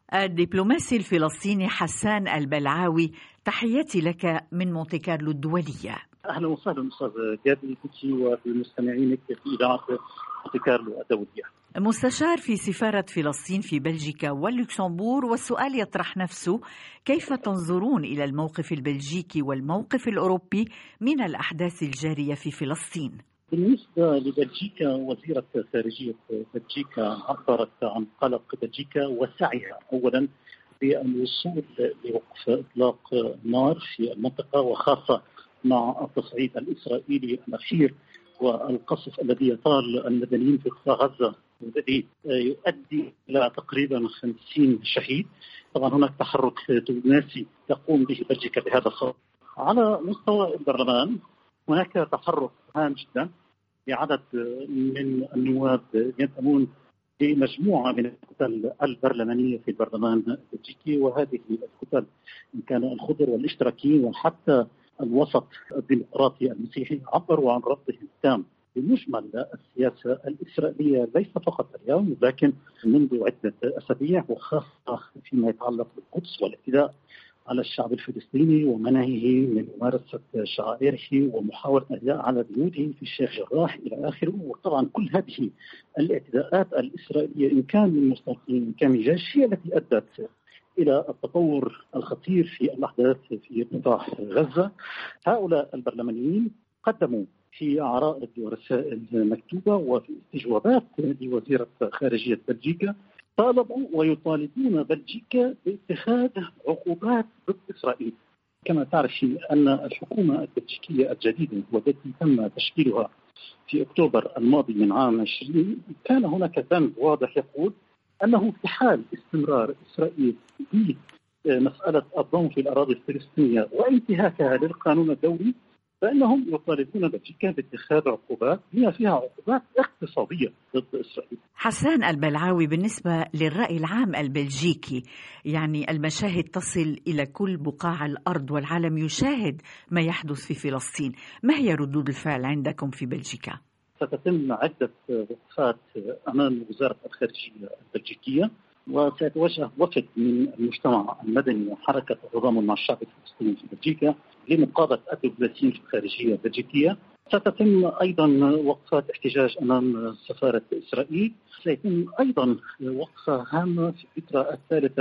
الدبلوماسي الفلسطيني حسان البلعاوي، تحياتي لك من مونتي كارلو الدولية. أهلا وسهلا أستاذ جابر وبمستمعينك في إذاعة مونتي كارلو الدولية. مستشار في سفارة فلسطين في بلجيكا واللوكسمبور، والسؤال يطرح نفسه: كيف تنظرون إلى الموقف البلجيكي والموقف الأوروبي من الأحداث الجارية في فلسطين؟ بالنسبة لبلجيكا، وزيرة خارجية بلجيكا عبرت عن قلق بلجيكا وسعيها أولا بالوصول لوقف إطلاق نار في المنطقة، وخاصة مع التصعيد الإسرائيلي الأخير والقصف الذي يطال المدنيين في قطاع غزة والذي يؤدي إلى تقريبا 50 شهيد. طبعا هناك تحرك دبلوماسي تقوم به بلجيكا بهذا الصدد. على مستوى البرلمان هناك تحرك هام جدا لعدد من النواب ينتمون لمجموعة من الكتل البرلمانية في البرلمان البلجيكي، وهذه الكتل إن كان الخضر والاشتراكيين وحتى الوسط الديمقراطي المسيحي عبروا عن رفضهم التام بمجمل السياسة الإسرائيلية، ليس فقط اليوم لكن منذ عدة أسابيع، وخاصة فيما يتعلق بالقدس والاعتداء على الشعب الفلسطيني ومنعه من ممارسة شعائره ومحاولة الإعتداء على بيوته في الشيخ جراح إلى آخره. وطبعا كل هذه الاعتداءات الإسرائيلية إن كان من مستوطنين إن كان من جيش هي التي أدت إلى التطور الخطير في الأحداث في قطاع غزة. هؤلاء البرلمانيين قدموا في عرائض ورسائل مكتوبة وفي استجوابات لوزيرة خارجية بلجيكا طالبوا ويطالبون بلجيكا باتخاذ عقوبات ضد إسرائيل. كما تعرف أن الحكومة البلجيكية الجديدة والتي تم تشكيلها في أكتوبر الماضي من عام 20 كان هناك بند واضح يقول أنه في حال استمرار إسرائيل بمسألة الضم في الأراضي الفلسطينية وانتهاكها للقانون الدولي فإنهم يطالبون بلجيكا باتخاذ عقوبات بما فيها عقوبات اقتصادية ضد إسرائيل. حسان البلعاوي، بالنسبة للرأي العام البلجيكي، يعني المشاهد تصل إلى كل بقاع الأرض والعالم يشاهد ما يحدث في فلسطين، ما هي ردود الفعل عندكم في بلجيكا؟ ستتم عدة وقفات أمام وزارة الخارجية البلجيكية، وسيتوجه وفد من المجتمع المدني وحركة التضامن مع الشعب الفلسطيني في بلجيكا لمقابلة الدبلوماسيين في الخارجية البلجيكية. ستتم أيضا وقفات احتجاج أمام سفارة إسرائيل. سيتم أيضا وقفة هامة في الذكرى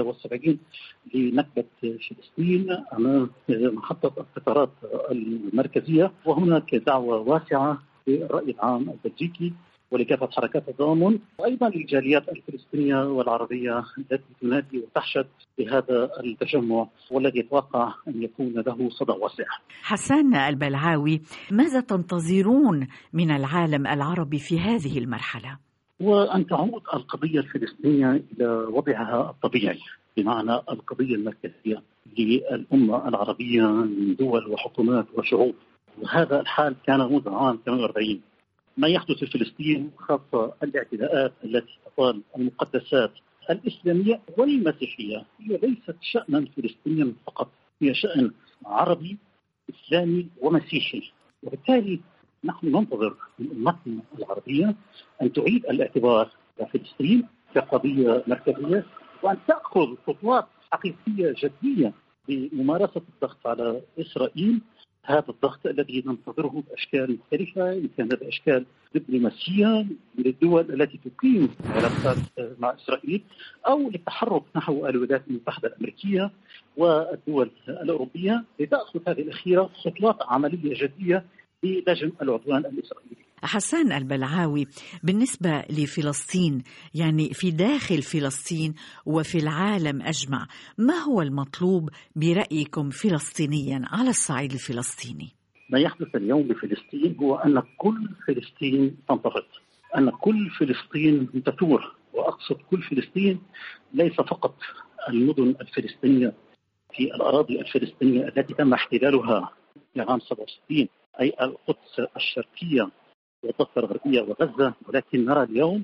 73 لنكبة فلسطين أمام محطة القطارات المركزية، وهناك دعوة واسعة للرأي العام البلجيكي ولكافة حركات التضامن وأيضا للجاليات الفلسطينية والعربية التي تنادي وتحشد بهذا التجمع والذي يتوقع أن يكون له صدى واسع. حسان البلعاوي، ماذا تنتظرون من العالم العربي في هذه المرحلة؟ وأن تعود القضية الفلسطينية إلى وضعها الطبيعي، بمعنى القضية المركزية للأمة العربية من دول وحكومات وشعوب، وهذا الحال كان منذ عام 48. ما يحدث في فلسطين خاصة الاعتداءات التي تطال المقدسات الإسلامية والمسيحية هي ليست شأنا فلسطينيا فقط، هي شأن عربي إسلامي ومسيحي، وبالتالي نحن ننتظر من أمتنا العربية أن تعيد الاعتبار لفلسطين كقضية مركزية وأن تأخذ خطوات حقيقية جدية بممارسة الضغط على إسرائيل. هذا الضغط الذي ننتظره بأشكال مختلفة، إن كان بأشكال دبلوماسية للدول التي تقيم علاقات مع إسرائيل أو للتحرك نحو الولايات المتحدة الأمريكية والدول الأوروبية لتأخذ هذه الأخيرة خطوات عملية جدية للجم العدوان الإسرائيلي. حسان البلعاوي، بالنسبة لفلسطين، يعني في داخل فلسطين وفي العالم أجمع، ما هو المطلوب برأيكم فلسطينيا على الصعيد الفلسطيني؟ ما يحدث اليوم بفلسطين هو أن كل فلسطين تنتفض، أن كل فلسطين تثور، وأقصد كل فلسطين ليس فقط المدن الفلسطينية في الأراضي الفلسطينية التي تم احتلالها في عام 67، أي القدس الشرقية والضفة الغربية وغزة، ولكن نرى اليوم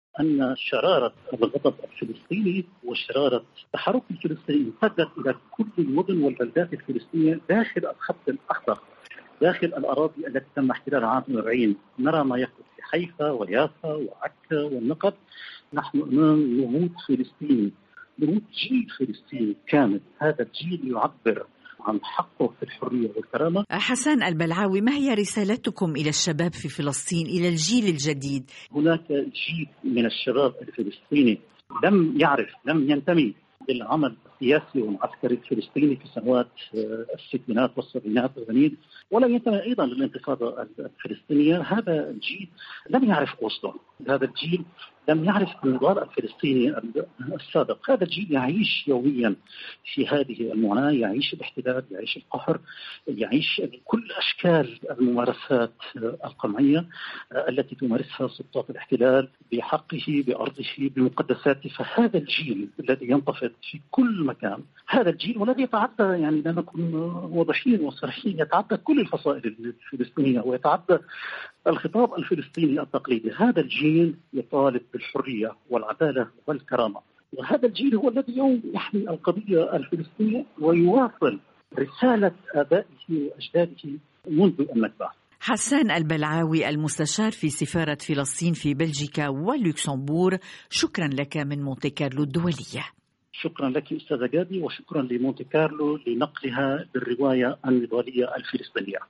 أن شرارة الغضب الفلسطيني وشرارة التحرك الفلسطيني امتدت إلى كل المدن والبلدات الفلسطينية داخل الخط الأخضر، داخل الأراضي التي تم احتلالها عام 48. نرى ما يحدث في حيفا ويافا وعكا والنقب. نحن أمام نموذج فلسطيني بموت جيل فلسطيني كامل. هذا الجيل يعبر عن حقه في الحرية والكرامة. حسان البلعاوي، ما هي رسالتكم إلى الشباب في فلسطين، إلى الجيل الجديد؟ هناك جيل من الشباب الفلسطيني لم ينتمي للعمل السياسي والعسكري الفلسطيني في سنوات الستينات والسبعينات والثمانينات، ولا ينتمي أيضا للانتفاضة الفلسطينية. هذا الجيل لم يعرف أوسلو، هذا الجيل لم يعرف النضال الفلسطيني السابق. هذا الجيل يعيش يوميا في هذه المعاناة، يعيش الاحتلال، يعيش القهر، يعيش كل أشكال الممارسات القمعية التي تمارسها سلطات الاحتلال بحقه، بأرضه، بمقدساته. فهذا الجيل الذي ينتفض في كل مكان، هذا الجيل والذي يتعدى، يعني لا نكون واضحين وصريحين، يتعدى كل الفصائل الفلسطينية ويتعدى الخطاب الفلسطيني التقليدي. هذا الجيل يطالب بالحرية والعدالة والكرامة، وهذا الجيل هو الذي اليوم يحمي القضية الفلسطينية ويواصل رسالة آبائه وأجداده منذ النكبة. حسان البلعاوي، المستشار في سفارة فلسطين في بلجيكا ولوكسمبور، شكرا لك من مونتي كارلو الدولية. شكرا لك أستاذة جادي، وشكرا لمونتي كارلو لنقلها بالرواية النضالية الفلسطينية.